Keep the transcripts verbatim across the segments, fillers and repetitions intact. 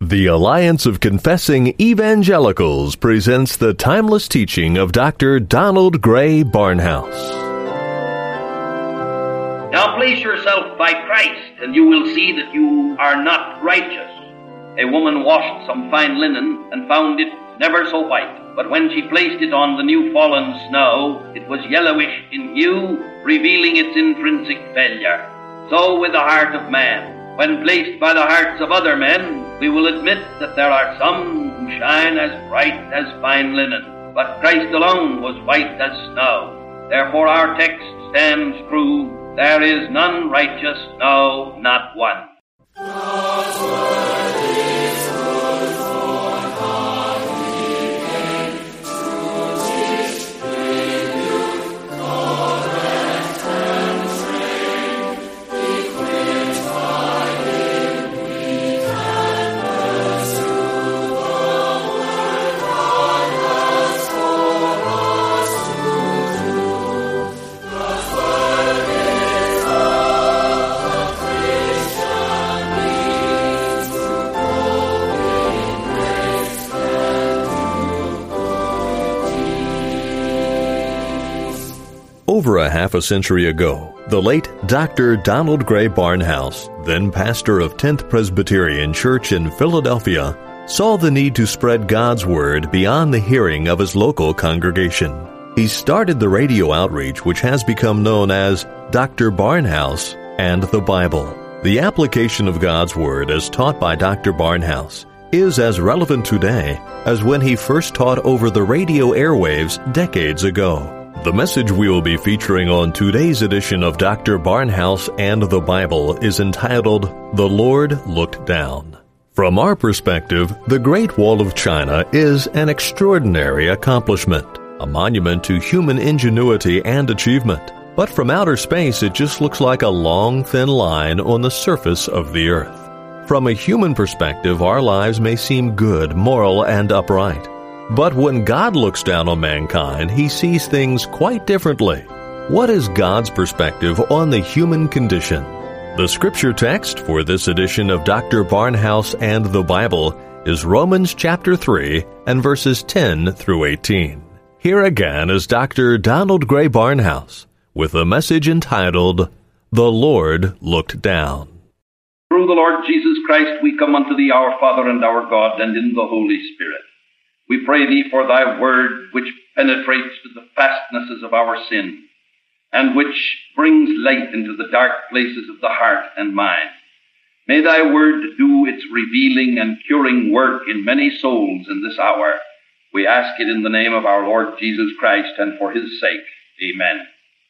The Alliance of Confessing Evangelicals presents the timeless teaching of Doctor Donald Gray Barnhouse. Now place yourself by Christ, and you will see that you are not righteous. A woman washed some fine linen and found it never so white, but when she placed it on the new fallen snow, it was yellowish in hue, revealing its intrinsic failure. So with the heart of man. When placed by the hearts of other men, we will admit that there are some who shine as bright as fine linen, but Christ alone was white as snow. Therefore our text stands true, there is none righteous, no, not one. God's word is good for godly men, to teach, rebuke, correct, and train, equipped by Him, we can pursue the word God has for us to do. God's word is all the Christian needs to grow in grace and do good deeds. Over a half a century ago, the late Doctor Donald Gray Barnhouse, then pastor of tenth Presbyterian Church in Philadelphia, saw the need to spread God's Word beyond the hearing of his local congregation. He started the radio outreach which has become known as Doctor Barnhouse and the Bible. The application of God's Word as taught by Doctor Barnhouse is as relevant today as when he first taught over the radio airwaves decades ago. The message we will be featuring on today's edition of Doctor Barnhouse and the Bible is entitled, The Lord Looked Down. From our perspective, the Great Wall of China is an extraordinary accomplishment, a monument to human ingenuity and achievement. But from outer space, it just looks like a long, thin line on the surface of the earth. From a human perspective, our lives may seem good, moral, and upright. But when God looks down on mankind, he sees things quite differently. What is God's perspective on the human condition? The scripture text for this edition of Doctor Barnhouse and the Bible is Romans chapter three and verses ten through eighteen. Here again is Doctor Donald Gray Barnhouse with a message entitled, The Lord Looked Down. Through the Lord Jesus Christ we come unto thee, our Father and our God, and in the Holy Spirit. We pray thee for thy word, which penetrates to the fastnesses of our sin, and which brings light into the dark places of the heart and mind. May thy word do its revealing and curing work in many souls in this hour. We ask it in the name of our Lord Jesus Christ and for his sake. Amen.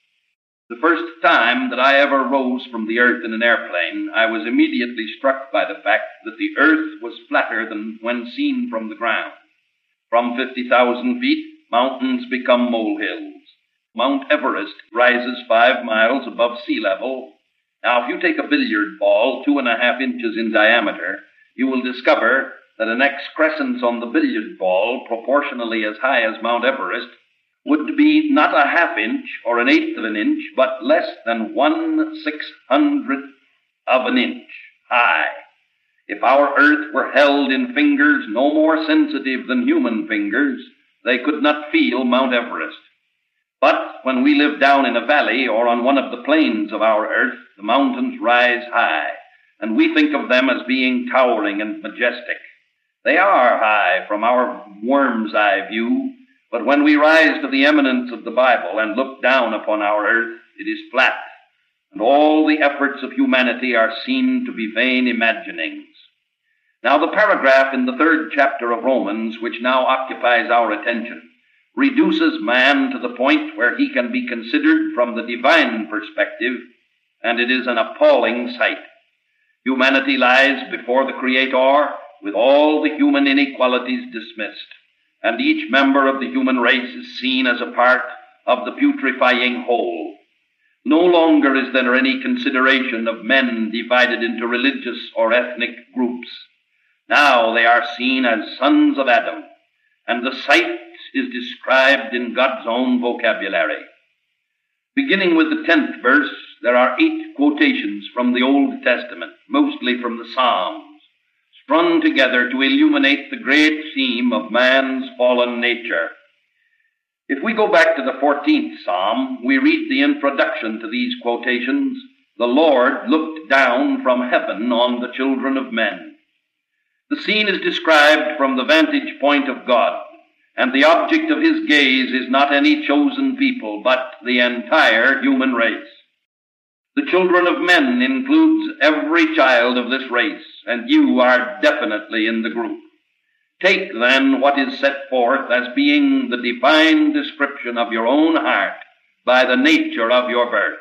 The first time that I ever rose from the earth in an airplane, I was immediately struck by the fact that the earth was flatter than when seen from the ground. From fifty thousand feet, mountains become molehills. Mount Everest rises five miles above sea level. Now, if you take a billiard ball two and a half inches in diameter, you will discover that an excrescence on the billiard ball, proportionally as high as Mount Everest, would be not a half inch or an eighth of an inch, but less than one six hundredth of an inch high. If our earth were held in fingers no more sensitive than human fingers, they could not feel Mount Everest. But when we live down in a valley or on one of the plains of our earth, the mountains rise high, and we think of them as being towering and majestic. They are high from our worm's eye view, but when we rise to the eminence of the Bible and look down upon our earth, it is flat, and all the efforts of humanity are seen to be vain imaginings. Now, the paragraph in the third chapter of Romans, which now occupies our attention, reduces man to the point where he can be considered from the divine perspective, and it is an appalling sight. Humanity lies before the Creator with all the human inequalities dismissed, and each member of the human race is seen as a part of the putrefying whole. No longer is there any consideration of men divided into religious or ethnic groups. Now they are seen as sons of Adam, and the sight is described in God's own vocabulary. Beginning with the tenth verse, there are eight quotations from the Old Testament, mostly from the Psalms. strung together to illuminate the great theme of man's fallen nature. If we go back to the fourteenth Psalm, we read the introduction to these quotations, "The Lord looked down from heaven on the children of men." The scene is described from the vantage point of God, and the object of his gaze is not any chosen people, but the entire human race. The children of men includes every child of this race, and you are definitely in the group. Take, then, what is set forth as being the divine description of your own heart by the nature of your birth.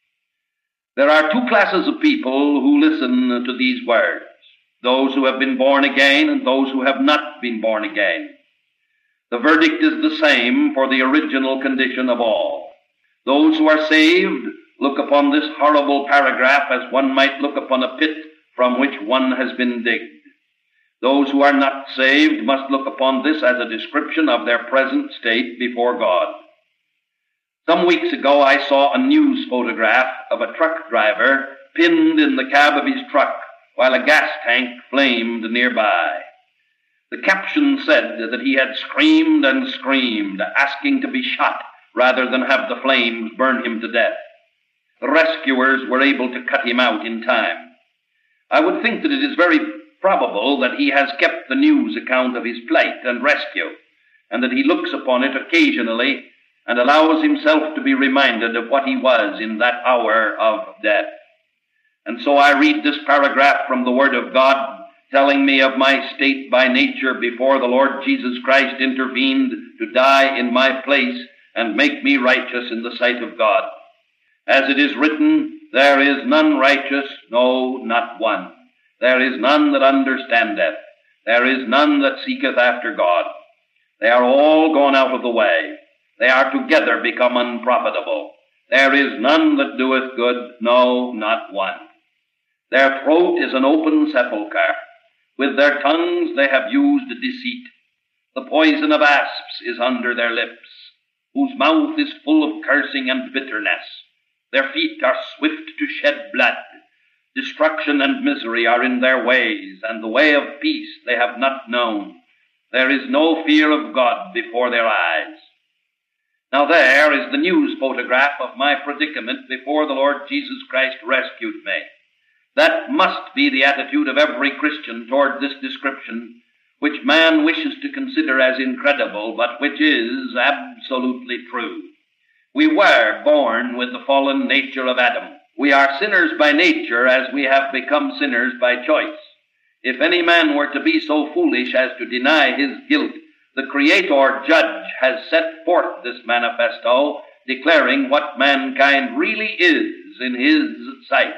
There are two classes of people who listen to these words, those who have been born again and those who have not been born again. The verdict is the same for the original condition of all. Those who are saved look upon this horrible paragraph as one might look upon a pit from which one has been digged. Those who are not saved must look upon this as a description of their present state before God. Some weeks ago I saw a news photograph of a truck driver pinned in the cab of his truck while a gas tank flamed nearby. The caption said that he had screamed and screamed, asking to be shot rather than have the flames burn him to death. The rescuers were able to cut him out in time. I would think that it is very probable that he has kept the news account of his plight and rescue, and that he looks upon it occasionally and allows himself to be reminded of what he was in that hour of death. And so I read this paragraph from the Word of God, telling me of my state by nature before the Lord Jesus Christ intervened to die in my place and make me righteous in the sight of God. As it is written, "There is none righteous, no, not one. There is none that understandeth. There is none that seeketh after God. They are all gone out of the way. They are together become unprofitable. There is none that doeth good, no, not one. Their throat is an open sepulchre. With their tongues they have used deceit. The poison of asps is under their lips, whose mouth is full of cursing and bitterness. Their feet are swift to shed blood. Destruction and misery are in their ways, and the way of peace they have not known. There is no fear of God before their eyes." Now there is the news photograph of my predicament before the Lord Jesus Christ rescued me. That must be the attitude of every Christian toward this description, which man wishes to consider as incredible, but which is absolutely true. We were born with the fallen nature of Adam. We are sinners by nature as we have become sinners by choice. If any man were to be so foolish as to deny his guilt, the Creator Judge has set forth this manifesto, declaring what mankind really is in his sight.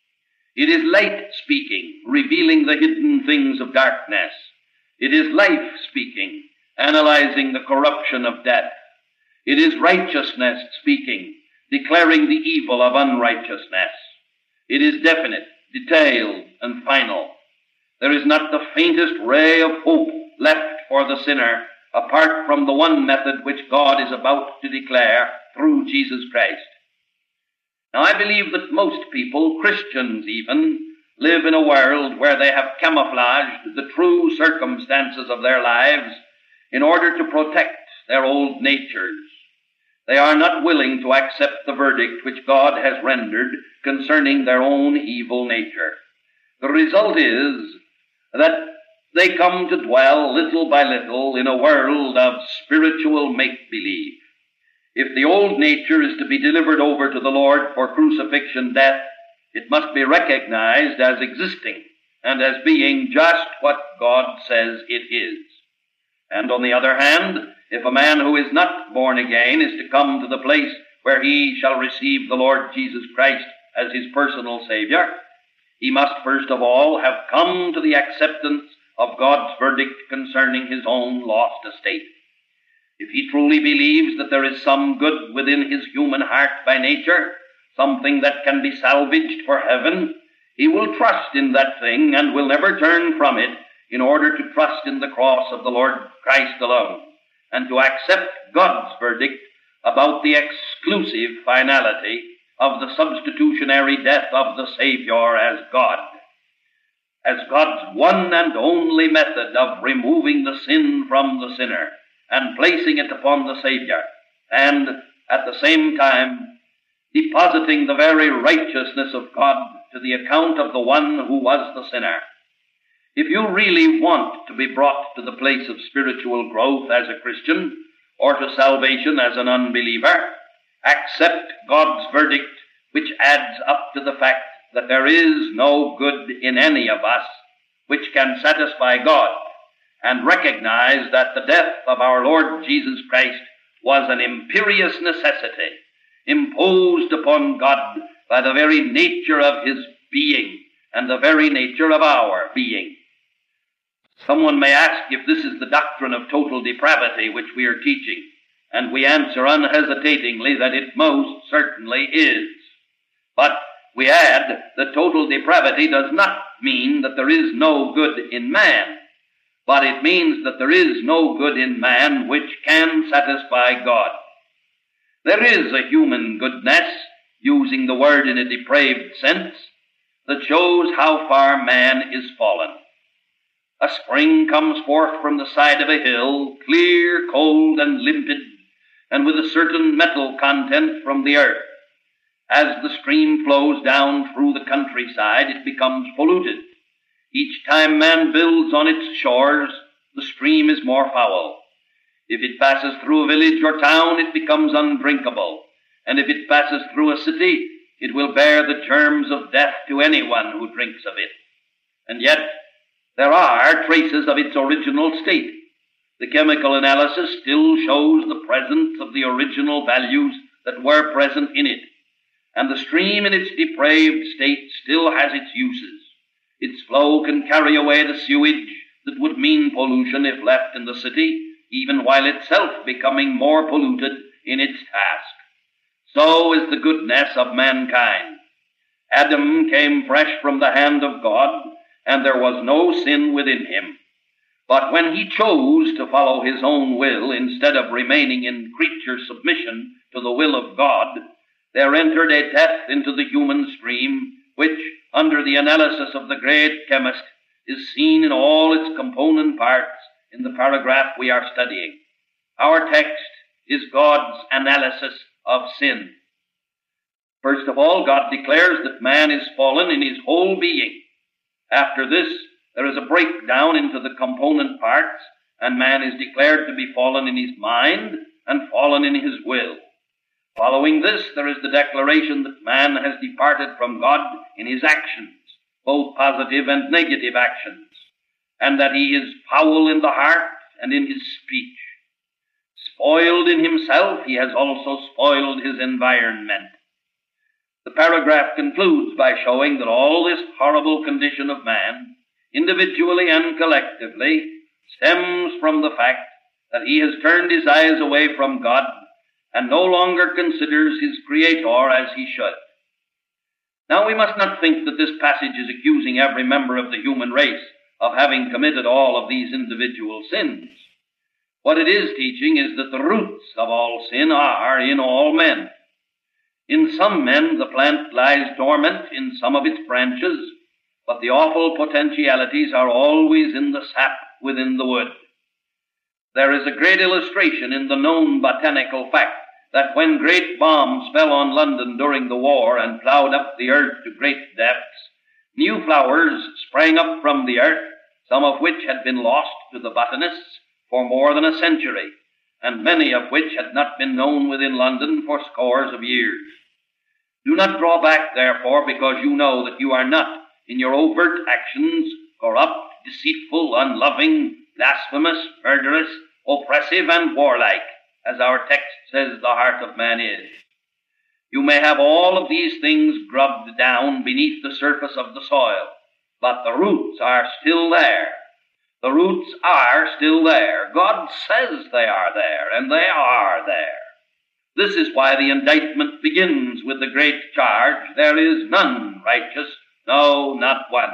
It is light speaking, revealing the hidden things of darkness. It is life speaking, analyzing the corruption of death. It is righteousness speaking, declaring the evil of unrighteousness. It is definite, detailed, and final. There is not the faintest ray of hope left for the sinner apart from the one method which God is about to declare through Jesus Christ. Now, I believe that most people, Christians even, live in a world where they have camouflaged the true circumstances of their lives in order to protect their old natures. They are not willing to accept the verdict which God has rendered concerning their own evil nature. The result is that they come to dwell little by little in a world of spiritual make-believe. If the old nature is to be delivered over to the Lord for crucifixion death, it must be recognized as existing and as being just what God says it is. And on the other hand, if a man who is not born again is to come to the place where he shall receive the Lord Jesus Christ as his personal Savior, he must first of all have come to the acceptance of God's verdict concerning his own lost estate. If he truly believes that there is some good within his human heart by nature, something that can be salvaged for heaven, he will trust in that thing and will never turn from it in order to trust in the cross of the Lord Christ alone, and to accept God's verdict about the exclusive finality of the substitutionary death of the Savior as God. as God's one and only method of removing the sin from the sinner and placing it upon the Savior, and at the same time depositing the very righteousness of God to the account of the one who was the sinner. If you really want to be brought to the place of spiritual growth as a Christian, or to salvation as an unbeliever, accept God's verdict, which adds up to the fact that there is no good in any of us which can satisfy God, and recognize that the death of our Lord Jesus Christ was an imperious necessity imposed upon God by the very nature of his being and the very nature of our being. Someone may ask if this is the doctrine of total depravity which we are teaching, and we answer unhesitatingly that it most certainly is. But we add that total depravity does not mean that there is no good in man, but it means that there is no good in man which can satisfy God. There is a human goodness, using the word in a depraved sense, that shows how far man is fallen. A spring comes forth from the side of a hill, clear, cold, and limpid, and with a certain metal content from the earth. As the stream flows down through the countryside, it becomes polluted. Each time man builds on its shores, the stream is more foul. If it passes through a village or town, it becomes undrinkable. And if it passes through a city, it will bear the germs of death to anyone who drinks of it. And yet, there are traces of its original state. The chemical analysis still shows the presence of the original values that were present in it. And the stream in its depraved state still has its uses. Its flow can carry away the sewage that would mean pollution if left in the city, even while itself becoming more polluted in its task. So is the goodness of mankind. Adam came fresh from the hand of God, and there was no sin within him. But when he chose to follow his own will instead of remaining in creature submission to the will of God, there entered a death into the human stream, which, under the analysis of the great chemist, is seen in all its component parts in the paragraph we are studying. Our text is God's analysis of sin. First of all, God declares that man is fallen in his whole being. After this, there is a breakdown into the component parts, and man is declared to be fallen in his mind and fallen in his will. Following this, there is the declaration that man has departed from God in his actions, both positive and negative actions, and that he is foul in the heart and in his speech. Spoiled in himself, he has also spoiled his environment. The paragraph concludes by showing that all this horrible condition of man, individually and collectively, stems from the fact that he has turned his eyes away from God and no longer considers his Creator as he should. Now, we must not think that this passage is accusing every member of the human race of having committed all of these individual sins. What it is teaching is that the roots of all sin are in all men. In some men, the plant lies dormant in some of its branches, but the awful potentialities are always in the sap within the wood. There is a great illustration in the known botanical fact that when great bombs fell on London during the war and plowed up the earth to great depths, new flowers sprang up from the earth, some of which had been lost to the botanists for more than a century, and many of which had not been known within London for scores of years. Do not draw back, therefore, because you know that you are not, in your overt actions, corrupt, deceitful, unloving, blasphemous, murderous, oppressive, and warlike, as our text says the heart of man is. You may have all of these things grubbed down beneath the surface of the soil, but the roots are still there. The roots are still there. God says they are there, and they are there. This is why the indictment begins with the great charge, there is none righteous, no, not one.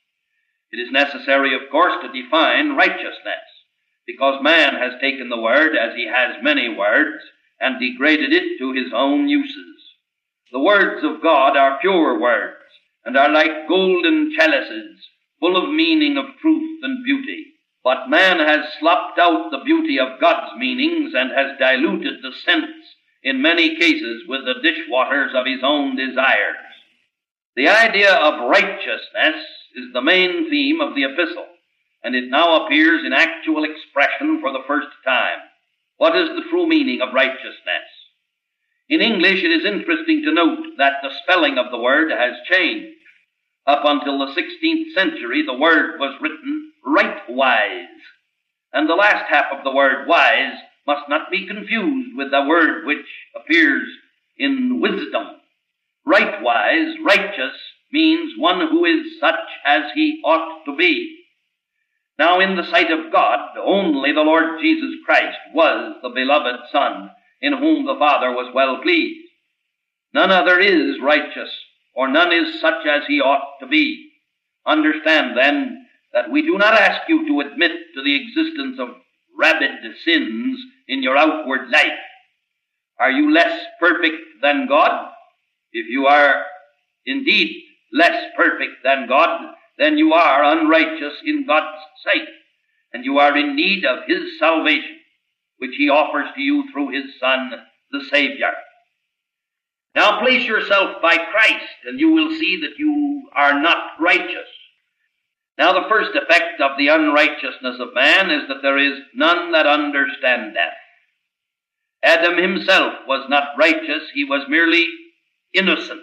It is necessary, of course, to define righteousness, because man has taken the word, as he has many words, and degraded it to his own uses. The words of God are pure words, and are like golden chalices, full of meaning, of truth and beauty. But man has slopped out the beauty of God's meanings and has diluted the sense in many cases with the dishwaters of his own desires. The idea of righteousness is the main theme of the epistle, and it now appears in actual expression for the first time. What is the true meaning of righteousness? In English, it is interesting to note that the spelling of the word has changed. Up until the sixteenth century, the word was written rightwise, and the last half of the word wise must not be confused with the word which appears in wisdom. Rightwise, righteous, means one who is such as he ought to be. Now, in the sight of God, only the Lord Jesus Christ was the beloved Son, in whom the Father was well pleased. None other is righteous, or none is such as he ought to be. Understand, then, that we do not ask you to admit to the existence of rabid sins in your outward life. Are you less perfect than God? If you are indeed less perfect than God, then you are unrighteous in God's sight, and you are in need of his salvation, which he offers to you through his Son, the Savior. Now place yourself by Christ, and you will see that you are not righteous. Now the first effect of the unrighteousness of man is that there is none that understandeth. Adam himself was not righteous, he was merely innocent.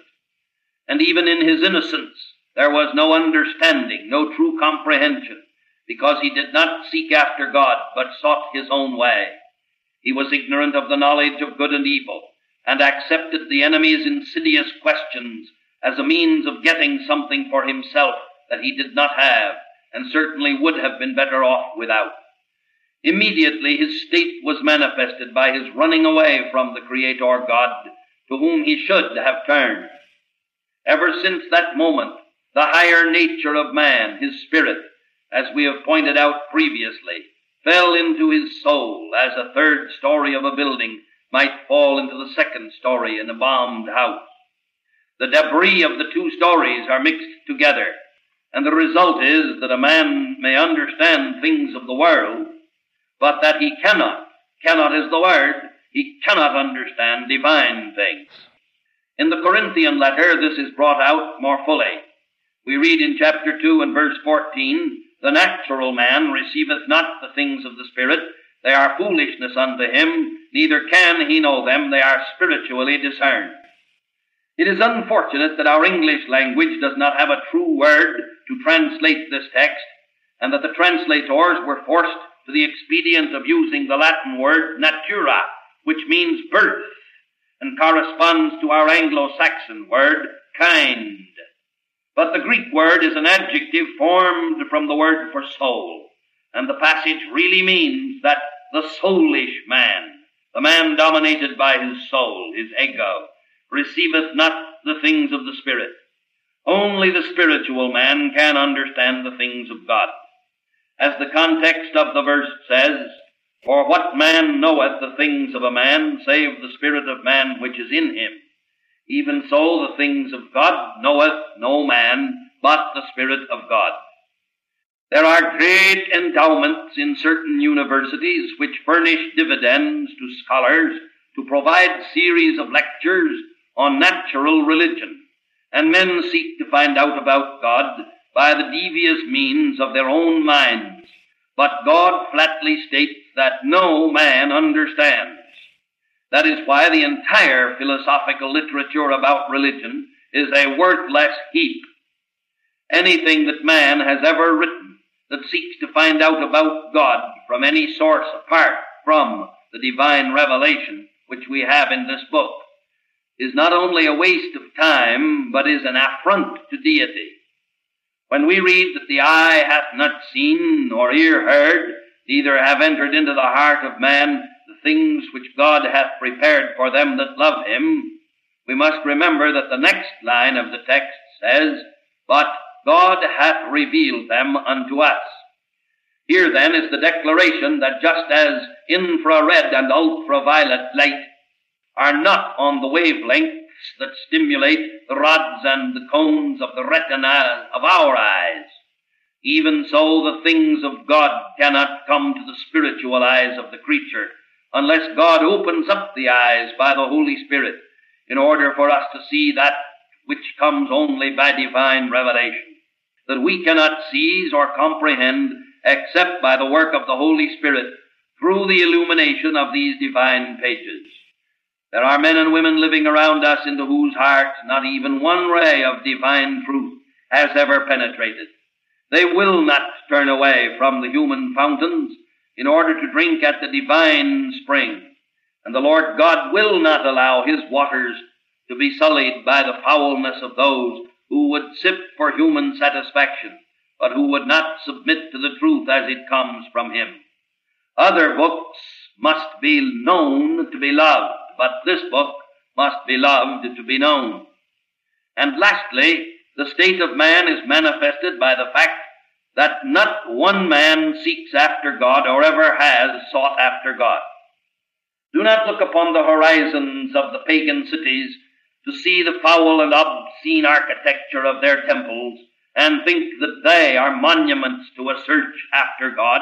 And even in his innocence, there was no understanding, no true comprehension, because he did not seek after God, but sought his own way. He was ignorant of the knowledge of good and evil, and accepted the enemy's insidious questions as a means of getting something for himself that he did not have, and certainly would have been better off without. Immediately his state was manifested by his running away from the Creator God, to whom he should have turned. Ever since that moment, the higher nature of man, his spirit, as we have pointed out previously, fell into his soul as a third story of a building might fall into the second story in a bombed house. The debris of the two stories are mixed together, and the result is that a man may understand things of the world, but that he cannot, cannot is the word, he cannot understand divine things. In the Corinthian letter, this is brought out more fully. We read in chapter two and verse fourteen, "The natural man receiveth not the things of the Spirit, they are foolishness unto him, neither can he know them, they are spiritually discerned." It is unfortunate that our English language does not have a true word to translate this text, and that the translators were forced to the expedient of using the Latin word natura, which means birth, and corresponds to our Anglo-Saxon word kind. But the Greek word is an adjective formed from the word for soul, and the passage really means that the soulish man, the man dominated by his soul, his ego, receiveth not the things of the Spirit. Only the spiritual man can understand the things of God. As the context of the verse says, "For what man knoweth the things of a man, save the spirit of man which is in him? Even so the things of God knoweth no man, but the Spirit of God." There are great endowments in certain universities which furnish dividends to scholars to provide series of lectures on natural religion, and men seek to find out about God by the devious means of their own minds. But God flatly states that no man understands. That is why the entire philosophical literature about religion is a worthless heap. Anything that man has ever written that seeks to find out about God from any source apart from the divine revelation which we have in this book is not only a waste of time, but is an affront to deity. When we read that the eye hath not seen, nor ear heard, neither have entered into the heart of man the things which God hath prepared for them that love him, we must remember that the next line of the text says, "But God hath revealed them unto us." Here then is the declaration that just as infrared and ultraviolet light are not on the wavelengths that stimulate the rods and the cones of the retina of our eyes, Even so, the things of God cannot come to the spiritual eyes of the creature unless God opens up the eyes by the Holy Spirit in order for us to see that which comes only by divine revelation, that we cannot seize or comprehend except by the work of the Holy Spirit through the illumination of these divine pages. There are men and women living around us into whose hearts not even one ray of divine truth has ever penetrated. They will not turn away from the human fountains in order to drink at the divine spring. And the Lord God will not allow his waters to be sullied by the foulness of those who would sip for human satisfaction, but who would not submit to the truth as it comes from him. Other books must be known to be loved, but this book must be loved to be known. And lastly, the state of man is manifested by the fact that not one man seeks after God or ever has sought after God. Do not look upon the horizons of the pagan cities to see the foul and obscene architecture of their temples and think that they are monuments to a search after God.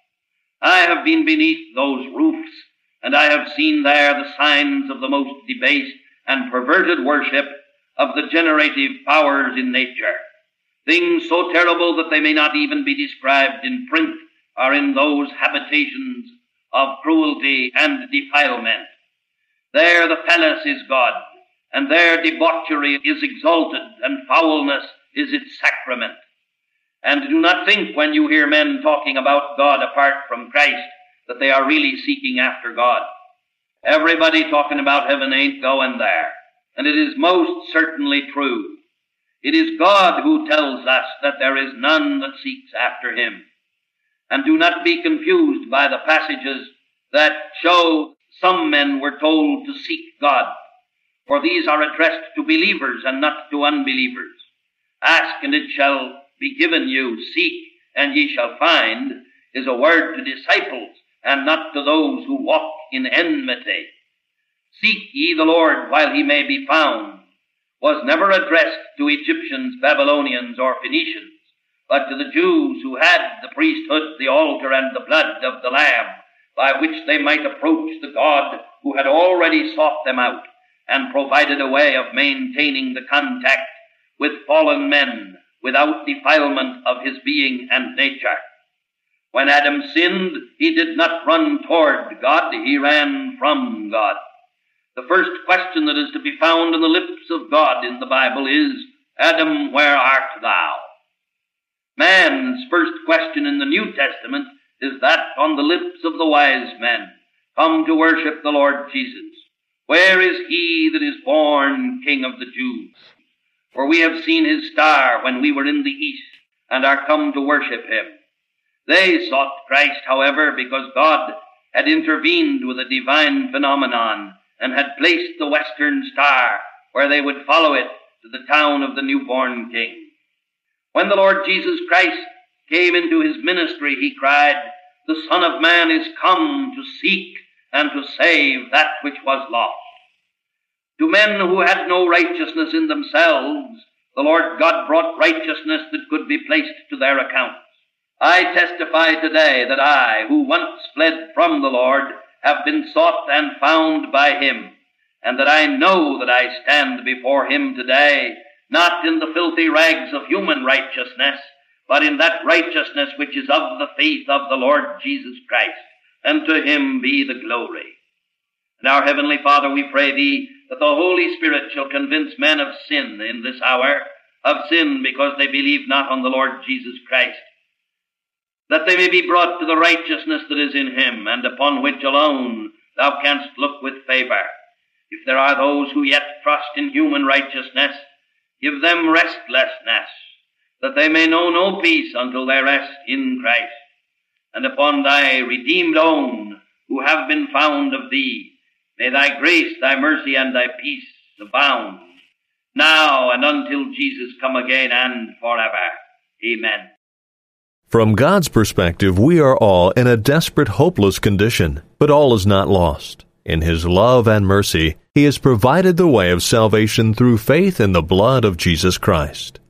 I have been beneath those roofs, and I have seen there the signs of the most debased and perverted worship of the generative powers in nature. Things so terrible that they may not even be described in print are in those habitations of cruelty and defilement. There the palace is God, and there debauchery is exalted, and foulness is its sacrament. And do not think when you hear men talking about God apart from Christ that they are really seeking after God. Everybody talking about heaven ain't going there, and it is most certainly true. It is God who tells us that there is none that seeks after him. And do not be confused by the passages that show some men were told to seek God, for these are addressed to believers and not to unbelievers. Ask and it shall be given you, seek and ye shall find, is a word to disciples and not to those who walk in enmity. Seek ye the Lord while he may be found was never addressed to Egyptians, Babylonians, or Phoenicians, but to the Jews who had the priesthood, the altar, and the blood of the Lamb, by which they might approach the God who had already sought them out and provided a way of maintaining the contact with fallen men without defilement of his being and nature. When Adam sinned, he did not run toward God, he ran from God. The first question that is to be found in the lips of God in the Bible is, Adam, where art thou? Man's first question in the New Testament is that on the lips of the wise men, come to worship the Lord Jesus. Where is he that is born King of the Jews? For we have seen his star when we were in the east, and are come to worship him. They sought Christ, however, because God had intervened with a divine phenomenon and had placed the western star where they would follow it to the town of the newborn King. When the Lord Jesus Christ came into his ministry, he cried, the Son of Man is come to seek and to save that which was lost. To men who had no righteousness in themselves, the Lord God brought righteousness that could be placed to their account. I testify today that I, who once fled from the Lord, have been sought and found by him, and that I know that I stand before him today, not in the filthy rags of human righteousness, but in that righteousness which is of the faith of the Lord Jesus Christ, and to him be the glory. And our Heavenly Father, we pray thee that the Holy Spirit shall convince men of sin in this hour, of sin because they believe not on the Lord Jesus Christ, that they may be brought to the righteousness that is in him, and upon which alone thou canst look with favor. If there are those who yet trust in human righteousness, give them restlessness, that they may know no peace until they rest in Christ. And upon thy redeemed own, who have been found of thee, may thy grace, thy mercy, and thy peace abound, now and until Jesus come again and forever. Amen. From God's perspective, we are all in a desperate, hopeless condition, but all is not lost. In his love and mercy, he has provided the way of salvation through faith in the blood of Jesus Christ.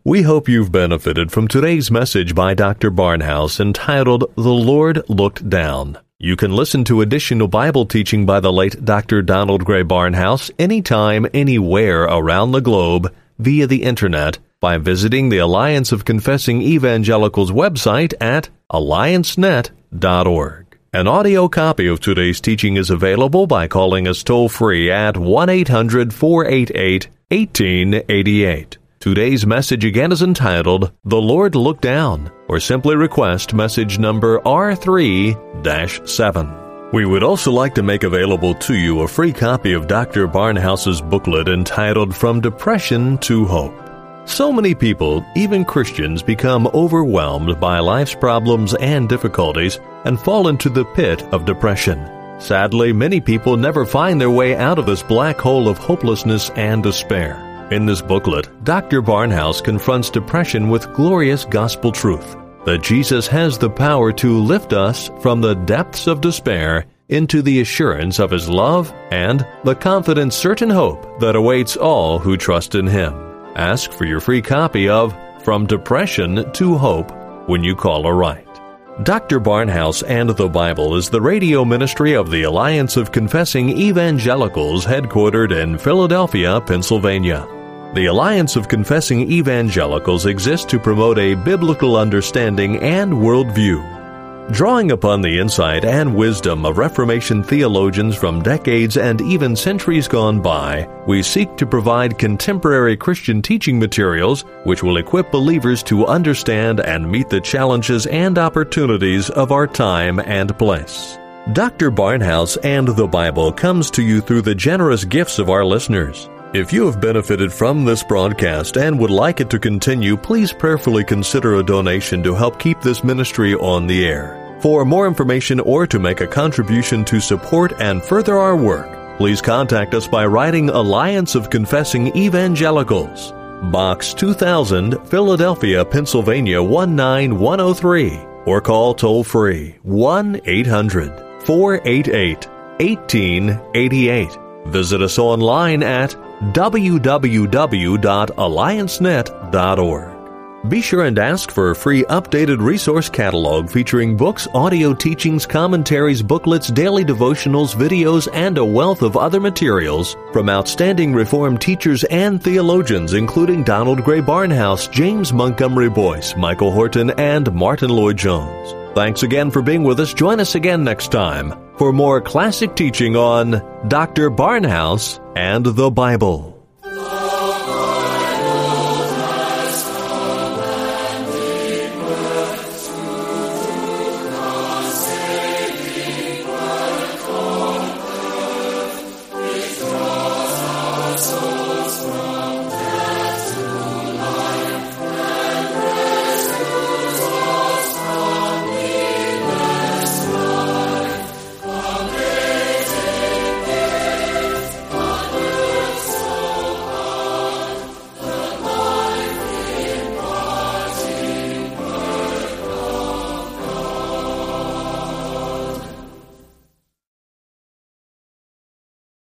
We hope you've benefited from today's message by Doctor Barnhouse entitled, The Lord Looked Down. You can listen to additional Bible teaching by the late Doctor Donald Gray Barnhouse anytime, anywhere around the globe via the Internet by visiting the Alliance of Confessing Evangelicals website at alliance net dot org. An audio copy of today's teaching is available by calling us toll-free at one eight hundred four eight eight one eight eight eight. Today's message again is entitled, The Lord Looked Down, or simply request message number R three dash seven. We would also like to make available to you a free copy of Doctor Barnhouse's booklet entitled From Depression to Hope. So many people, even Christians, become overwhelmed by life's problems and difficulties and fall into the pit of depression. Sadly, many people never find their way out of this black hole of hopelessness and despair. In this booklet, Doctor Barnhouse confronts depression with glorious gospel truth, that Jesus has the power to lift us from the depths of despair into the assurance of His love and the confident, certain hope that awaits all who trust in Him. Ask for your free copy of From Depression to Hope when you call or write. Doctor Barnhouse and the Bible is the radio ministry of the Alliance of Confessing Evangelicals headquartered in Philadelphia, Pennsylvania. The Alliance of Confessing Evangelicals exists to promote a biblical understanding and worldview. Drawing upon the insight and wisdom of Reformation theologians from decades and even centuries gone by, we seek to provide contemporary Christian teaching materials which will equip believers to understand and meet the challenges and opportunities of our time and place. Doctor Barnhouse and the Bible comes to you through the generous gifts of our listeners. If you have benefited from this broadcast and would like it to continue, please prayerfully consider a donation to help keep this ministry on the air. For more information or to make a contribution to support and further our work, please contact us by writing Alliance of Confessing Evangelicals, Box two thousand, Philadelphia, Pennsylvania one nine one oh three, or call toll-free one eight hundred four eight eight one eight eight eight. Visit us online at w w w dot alliance net dot org. Be sure and ask for a free updated resource catalog featuring books, audio teachings, commentaries, booklets, daily devotionals, videos, and a wealth of other materials from outstanding Reformed teachers and theologians including Donald Gray Barnhouse, James Montgomery Boyce, Michael Horton, and Martin Lloyd-Jones. Thanks again for being with us. Join us again next time for more classic teaching on Doctor Barnhouse and the Bible.